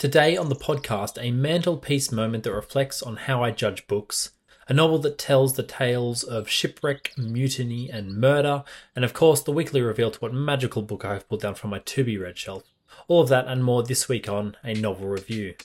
Today on the podcast, a mantelpiece moment that reflects on how I judge books, a novel that tells the tales of shipwreck, mutiny, and murder, and of course the weekly reveal to what magical book I have pulled down from my to-be-read shelf. All of that and more this week on A Novel Review.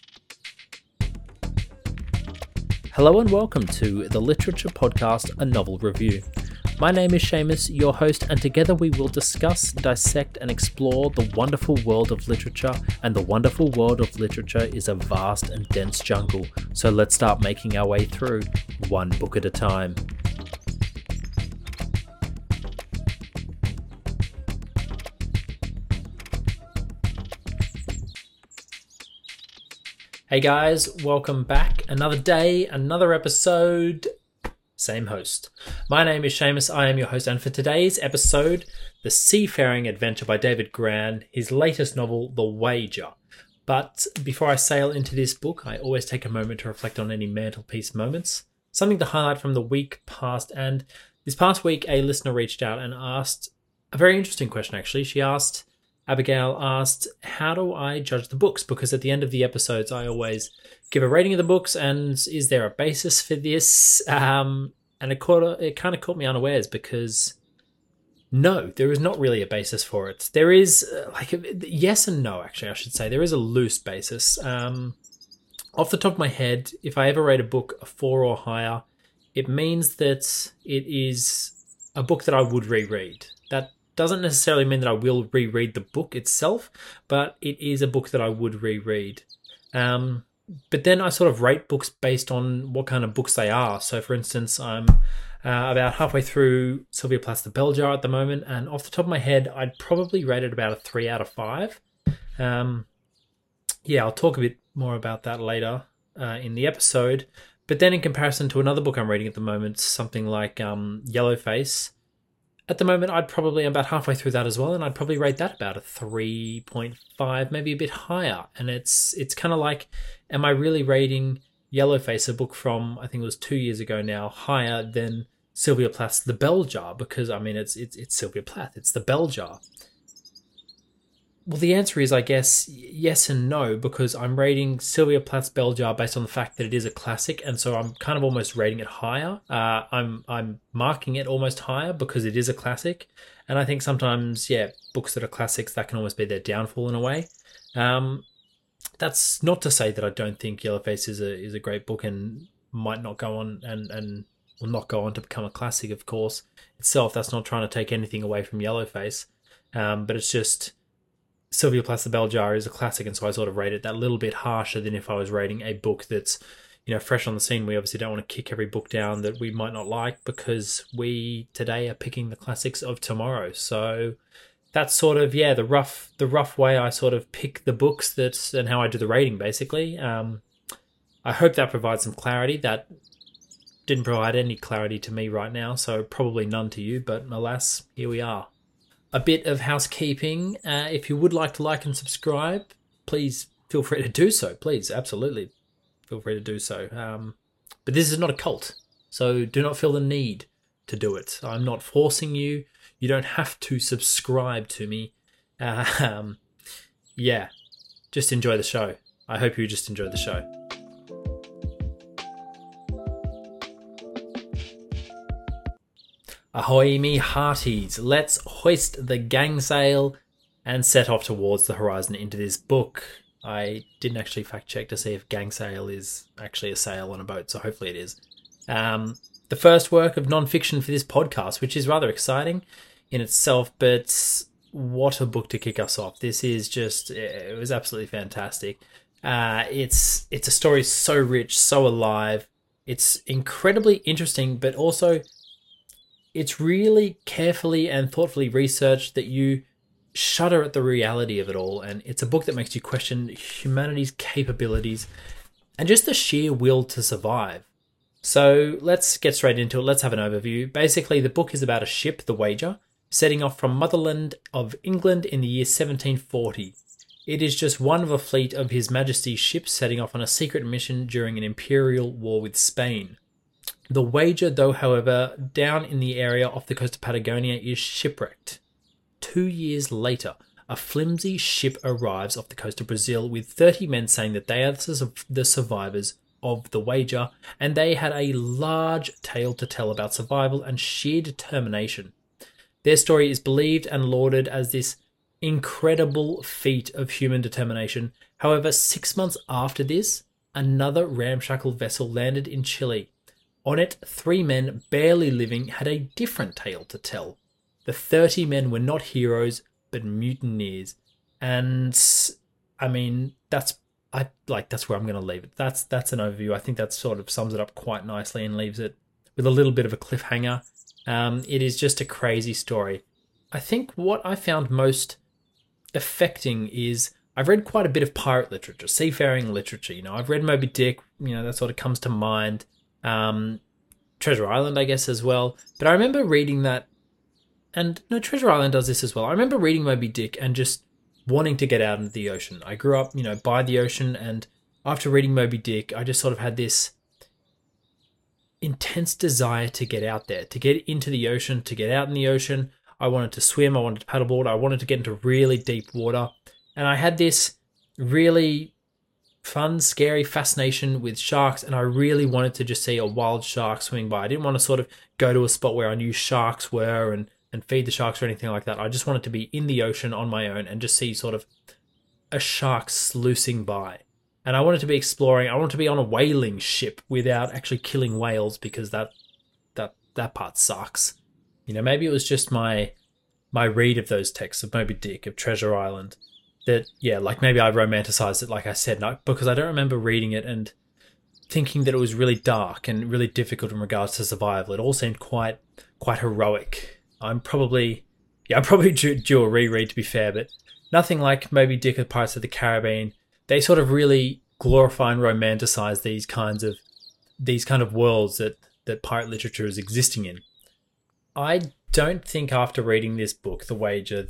Hello and welcome to the literature podcast, A Novel Review. My name is Seamus, your host, and together we will discuss, dissect, and explore the wonderful world of literature. And the wonderful world of literature is a vast and dense jungle, so let's start making our way through, one book at a time. Hey guys, welcome back. Another day, another episode. Same host. My name is Seamus, I am your host, and for today's episode, The Seafaring Adventure by David Grann, his latest novel, The Wager. But before I sail into this book, I always take a moment to reflect on any mantelpiece moments, something to highlight from the week past. And this past week, a listener reached out and asked a very interesting question, actually. Abigail asked, how do I judge the books? Because at the end of the episodes, I always give a rating of the books, and is there a basis for this? And it kind of caught me unawares because no, there is not really a basis for it. There is yes and no, actually, I should say. There is a loose basis. Off the top of my head, if I ever rate a book a 4 or higher, it means that it is a book that I would reread. That doesn't necessarily mean that I will reread the book itself, but it is a book that I would reread. But then I sort of rate books based on what kind of books they are. So, for instance, I'm about halfway through Sylvia Plath's The Bell Jar at the moment, and off the top of my head, I'd probably rate it about a 3 out of 5. I'll talk a bit more about that later in the episode. But then in comparison to another book I'm reading at the moment, something like Yellowface, at the moment, I'm about halfway through that as well, and I'd probably rate that about a 3.5, maybe a bit higher. And it's kind of like, am I really rating Yellowface, a book from, I think it was 2 years ago now, higher than Sylvia Plath's The Bell Jar? Because, I mean, it's Sylvia Plath, it's The Bell Jar. Well, the answer is, I guess, yes and no, because I'm rating Sylvia Plath's Bell Jar based on the fact that it is a classic, and so I'm kind of almost rating it higher. I'm marking it almost higher because it is a classic, and I think sometimes, books that are classics, that can almost be their downfall in a way. That's not to say that I don't think Yellowface is a great book and might not go on and will not go on to become a classic, of course, itself. That's not trying to take anything away from Yellowface, but it's just Sylvia Plath's The Bell Jar is a classic, and so I sort of rate it that little bit harsher than if I was rating a book that's, fresh on the scene. We obviously don't want to kick every book down that we might not like because we today are picking the classics of tomorrow. So that's sort of, the rough way I sort of pick the books and how I do the rating, basically. I hope that provides some clarity. That didn't provide any clarity to me right now, so probably none to you, but alas, here we are. A bit of housekeeping. If you would like to like and subscribe, please feel free to do so. Please, absolutely feel free to do so. But this is not a cult, so do not feel the need to do it. I'm not forcing you. You don't have to subscribe to me. Just enjoy the show. I hope you just enjoy the show. Ahoy me hearties, let's hoist the gangsail and set off towards the horizon into this book. I didn't actually fact check to see if gangsail is actually a sail on a boat, so hopefully it is. The first work of non-fiction for this podcast, which is rather exciting in itself, but what a book to kick us off. This is just, it was absolutely fantastic. It's a story so rich, so alive. It's incredibly interesting, but also it's really carefully and thoughtfully researched that you shudder at the reality of it all. And it's a book that makes you question humanity's capabilities and just the sheer will to survive. So let's get straight into it. Let's have an overview. Basically, the book is about a ship, the Wager, setting off from motherland of England in the year 1740. It is just one of a fleet of His Majesty's ships setting off on a secret mission during an imperial war with Spain. The Wager, though, however, down in the area off the coast of Patagonia, is shipwrecked. 2 years later, a flimsy ship arrives off the coast of Brazil with 30 men saying that they are the survivors of the wager, and they had a large tale to tell about survival and sheer determination. Their story is believed and lauded as this incredible feat of human determination. However, 6 months after this, another ramshackle vessel landed in Chile. On it, 3 men, barely living, had a different tale to tell. The 30 men were not heroes, but mutineers. And, I mean, that's where I'm going to leave it. That's an overview. I think that sort of sums it up quite nicely and leaves it with a little bit of a cliffhanger. It is just a crazy story. I think what I found most affecting is I've read quite a bit of pirate literature, seafaring literature. I've read Moby Dick, that sort of comes to mind. Treasure Island, I guess, as well. But I remember reading that, and no, Treasure Island does this as well. I remember reading Moby Dick and just wanting to get out into the ocean. I grew up, by the ocean, and after reading Moby Dick, I just sort of had this intense desire to get out there, to get into the ocean, to get out in the ocean. I wanted to swim, I wanted to paddleboard, I wanted to get into really deep water. And I had this really fun, scary fascination with sharks, and I really wanted to just see a wild shark swimming by. I didn't want to sort of go to a spot where I knew sharks were and feed the sharks or anything like that. I just wanted to be in the ocean on my own and just see sort of a shark sluicing by. And I wanted to be exploring. I wanted to be on a whaling ship without actually killing whales, because that part sucks. Maybe it was just my read of those texts of Moby Dick, of Treasure Island, that, maybe I romanticized it, like I said, because I don't remember reading it and thinking that it was really dark and really difficult in regards to survival. It all seemed quite heroic. I'm probably due a reread, to be fair, but nothing like Moby Dick or Pirates of the Caribbean. They sort of really glorify and romanticize these kind of worlds that pirate literature is existing in. I don't think after reading this book, The Wager,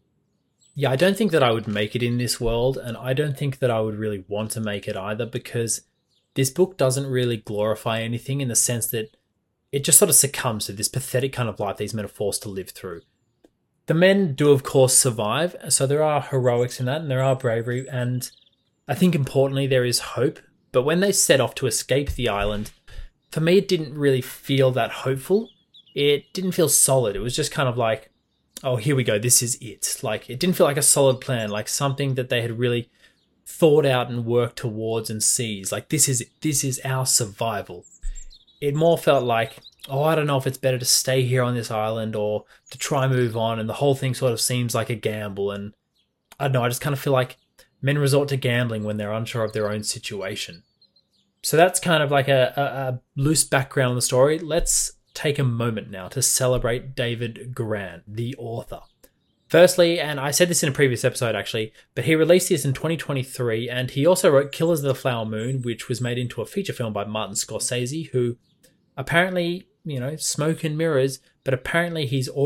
I don't think that I would make it in this world, and I don't think that I would really want to make it either, because this book doesn't really glorify anything in the sense that it just sort of succumbs to this pathetic kind of life these men are forced to live through. The men do, of course, survive, so there are heroics in that, and there are bravery, and I think importantly there is hope. But when they set off to escape the island, for me it didn't really feel that hopeful. It didn't feel solid. It was just kind of like, oh, here we go, this is it. Like, it didn't feel like a solid plan, like something that they had really thought out and worked towards and seized. Like, this is our survival. It more felt like, oh, I don't know if it's better to stay here on this island or to try and move on, and the whole thing sort of seems like a gamble. And I don't know, I just kind of feel like men resort to gambling when they're unsure of their own situation. So that's kind of like a loose background on the story. Let's take a moment now to celebrate David Grann, the author. Firstly, and I said this in a previous episode actually, but he released this in 2023, and he also wrote Killers of the Flower Moon, which was made into a feature film by Martin Scorsese, who apparently, smoke and mirrors, but apparently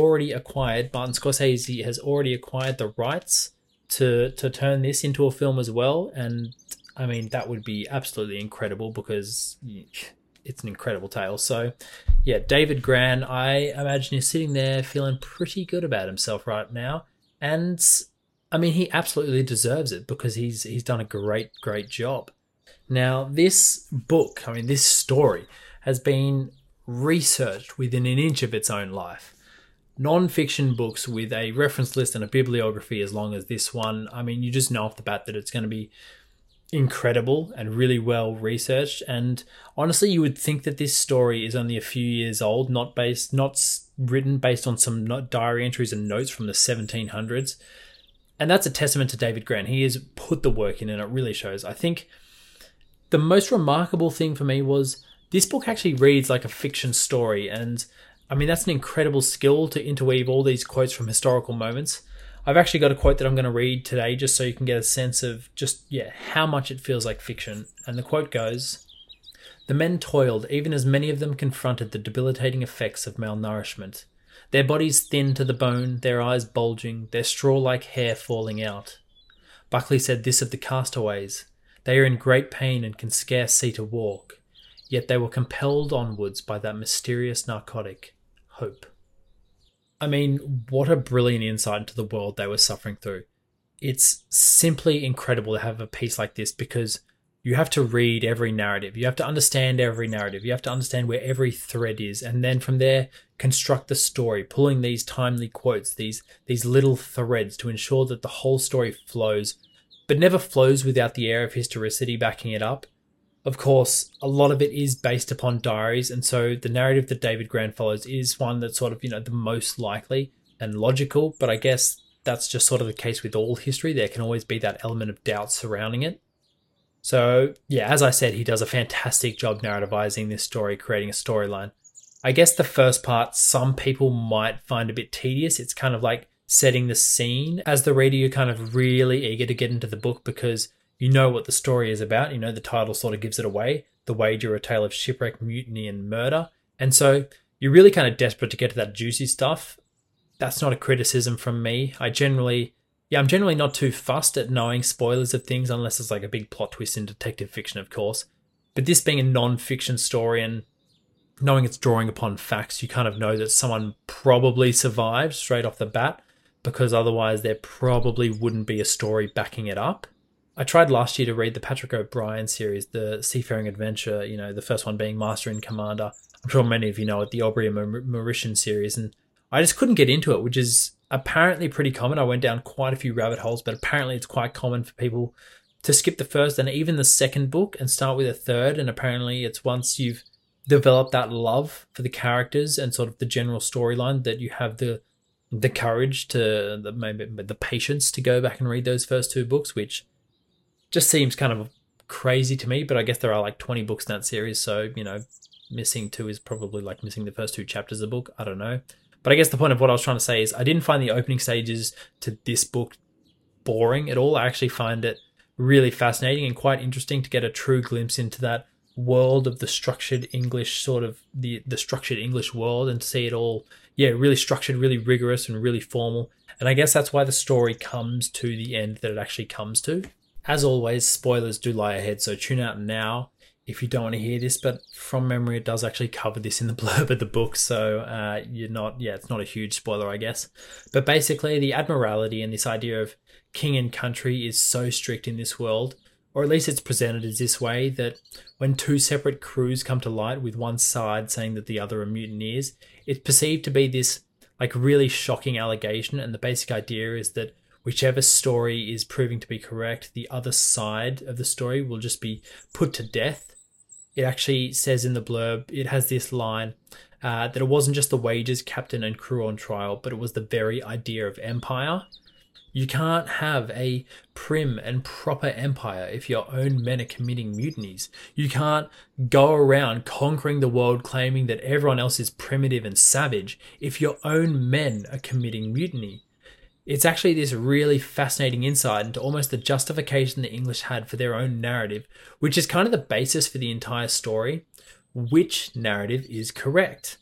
Martin Scorsese has already acquired the rights to turn this into a film as well. And I mean, that would be absolutely incredible, because it's an incredible tale. So yeah, David Grann, I imagine he's sitting there feeling pretty good about himself right now. And I mean, he absolutely deserves it, because he's done a great job. Now, this book, this story has been researched within an inch of its own life. Non-fiction books with a reference list and a bibliography as long as this one, you just know off the bat that it's going to be incredible and really well researched. And honestly, you would think that this story is only a few years old, not written based on some diary entries and notes from the 1700s. And that's a testament to David Grann. He has put the work in, and it really shows. I think the most remarkable thing for me was this book actually reads like a fiction story. And that's an incredible skill to interweave all these quotes from historical moments. I've actually got a quote that I'm going to read today, just so you can get a sense of how much it feels like fiction. And the quote goes, "The men toiled, even as many of them confronted the debilitating effects of malnourishment. Their bodies thin to the bone, their eyes bulging, their straw-like hair falling out. Buckley said this of the castaways: they are in great pain and can scarce see to walk, yet they were compelled onwards by that mysterious narcotic, hope." What a brilliant insight into the world they were suffering through. it's simply incredible to have a piece like this, because you have to read every narrative. You have to understand every narrative. You have to understand where every thread is. And then from there, construct the story, pulling these timely quotes, these little threads to ensure that the whole story flows, but never flows without the air of historicity backing it up. Of course, a lot of it is based upon diaries. And so the narrative that David Grann follows is one that's sort of, the most likely and logical. But I guess that's just sort of the case with all history. There can always be that element of doubt surrounding it. So, yeah, as I said, he does a fantastic job narrativizing this story, creating a storyline. I guess the first part, some people might find a bit tedious. It's kind of like setting the scene. As the reader, you're kind of really eager to get into the book because you know what the story is about. The title sort of gives it away. The Wager, a tale of shipwreck, mutiny, and murder. And so you're really kind of desperate to get to that juicy stuff. That's not a criticism from me. I'm generally not too fussed at knowing spoilers of things unless it's like a big plot twist in detective fiction, of course. But this being a non-fiction story and knowing it's drawing upon facts, you kind of know that someone probably survived straight off the bat, because otherwise there probably wouldn't be a story backing it up. I tried last year to read the Patrick O'Brian series, the Seafaring Adventure, the first one being Master and Commander. I'm sure many of you know it, the Aubrey and Mauritian series, and I just couldn't get into it, which is apparently pretty common. I went down quite a few rabbit holes, but apparently it's quite common for people to skip the first and even the second book and start with a third. And apparently it's once you've developed that love for the characters and sort of the general storyline that you have the courage maybe the patience to go back and read those first two books, which just seems kind of crazy to me. But I guess there are like 20 books in that series, so missing two is probably like missing the first two chapters of the book. I don't know. But I guess the point of what I was trying to say is I didn't find the opening stages to this book boring at all. I actually find it really fascinating and quite interesting to get a true glimpse into that world of the structured English, sort of the structured English world, and to see it all, really structured, really rigorous and really formal. And I guess that's why the story comes to the end that it actually comes to. As always, spoilers do lie ahead, so tune out now if you don't want to hear this, but from memory, it does actually cover this in the blurb of the book, so it's not a huge spoiler, I guess. But basically, the Admiralty and this idea of king and country is so strict in this world, or at least it's presented as this way, that when two separate crews come to light with one side saying that the other are mutineers, it's perceived to be this like really shocking allegation, and the basic idea is that whichever story is proving to be correct, the other side of the story will just be put to death. It actually says in the blurb, it has this line that it wasn't just the wages, captain and crew on trial, but it was the very idea of empire. You can't have a prim and proper empire if your own men are committing mutinies. You can't go around conquering the world claiming that everyone else is primitive and savage if your own men are committing mutiny. It's actually this really fascinating insight into almost the justification the English had for their own narrative, which is kind of the basis for the entire story. Which narrative is correct?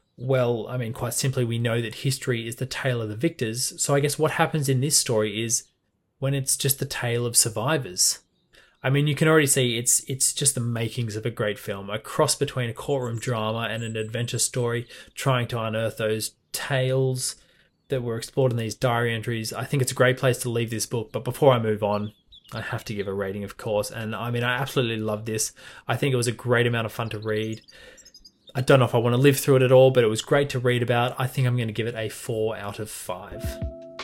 Well, quite simply, we know that history is the tale of the victors. So I guess what happens in this story is when it's just the tale of survivors. You can already see it's just the makings of a great film, a cross between a courtroom drama and an adventure story, trying to unearth those tales that were explored in these diary entries. I think it's a great place to leave this book. But before I move on, I have to give a rating, of course. And I absolutely love this. I think it was a great amount of fun to read. I don't know if I want to live through it at all, but it was great to read about. I think I'm going to give it a 4 out of 5.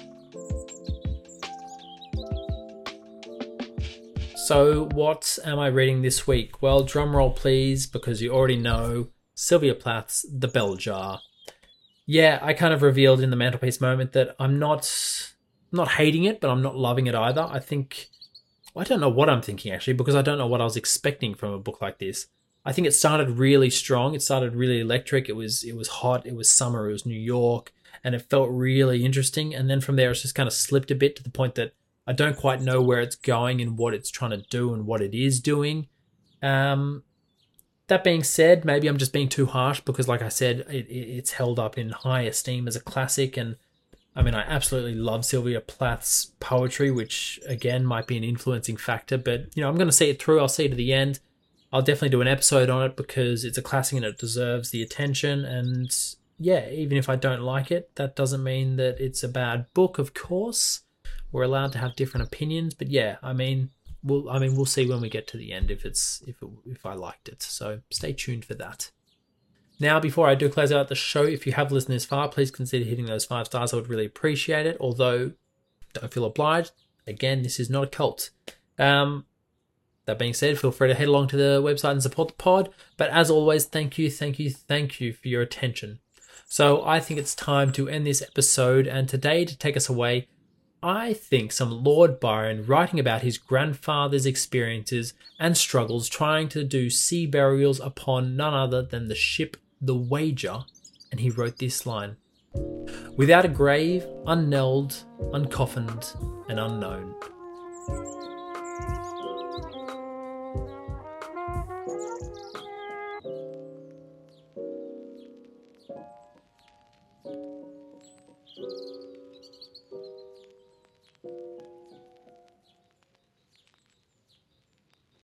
So what am I reading this week? Well, drum roll please, because you already know Sylvia Plath's The Bell Jar. Yeah, I kind of revealed in the mantelpiece moment that I'm not hating it, but I'm not loving it either. I don't know what I'm thinking actually, because I don't know what I was expecting from a book like this. I think it started really strong. It started really electric. It was hot. It was summer. It was New York, and it felt really interesting. And then from there, it's just kind of slipped a bit to the point that I don't quite know where it's going and what it's trying to do and what it is doing. That being said, maybe I'm just being too harsh because, like I said, it's held up in high esteem as a classic. And I absolutely love Sylvia Plath's poetry, which again might be an influencing factor. But I'm going to see it through. I'll see it to the end. I'll definitely do an episode on it because it's a classic and it deserves the attention. And yeah, even if I don't like it, that doesn't mean that it's a bad book, of course. We're allowed to have different opinions, but yeah, we'll see when we get to the end if I liked it. So stay tuned for that. Now, before I do close out the show, if you have listened this far, please consider hitting those 5 stars. I would really appreciate it. Although, don't feel obliged. Again, this is not a cult. That being said, feel free to head along to the website and support the pod. But as always, thank you for your attention. So I think it's time to end this episode. And today, to take us away, I think some Lord Byron writing about his grandfather's experiences and struggles trying to do sea burials upon none other than the ship The Wager. And he wrote this line: "Without a grave, unknelled, uncoffined, and unknown."